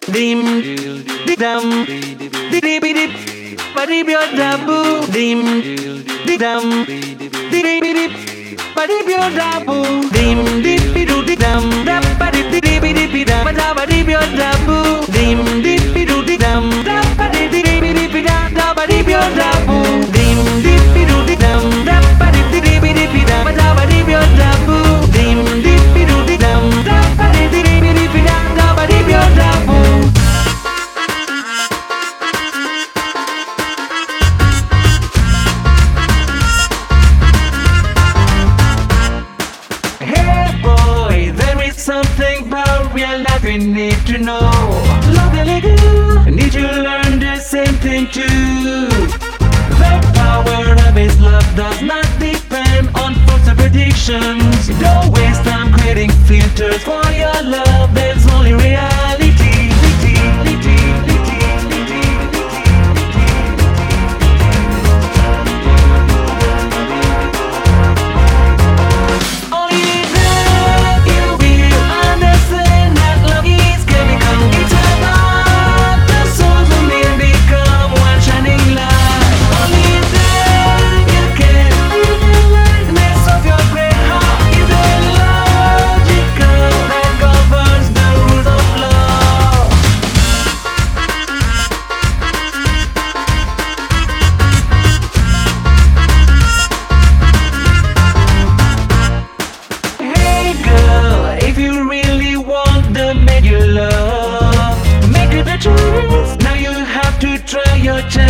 dim, dum, dip, badip your dabu, dim, dum, dip, badip your dabu, dim, dip, dum, dap, badip, dum, badip your dabu, dim, dip, dum, dap, badip, dum, badip your dabu, dim, dip, dum, dap, badip, dum, badip your dabu, dim, dip, dum, dap, badip, dum, badip your dabu. Hey boy, there is something about real life we need to know. Love really good, need you learn the same thing too. The power of his love does not depend on false predictions. Don't waste time creating filters for your love. There's only reality. Only then you will understand that love is chemical. It's about the souls who will become one shining light. Only then you can feel the lightness of your great heart. Is the logical that governs the rules of love. Hey girl, if you really want the man you love, make it a choice. Now you have to try your chance.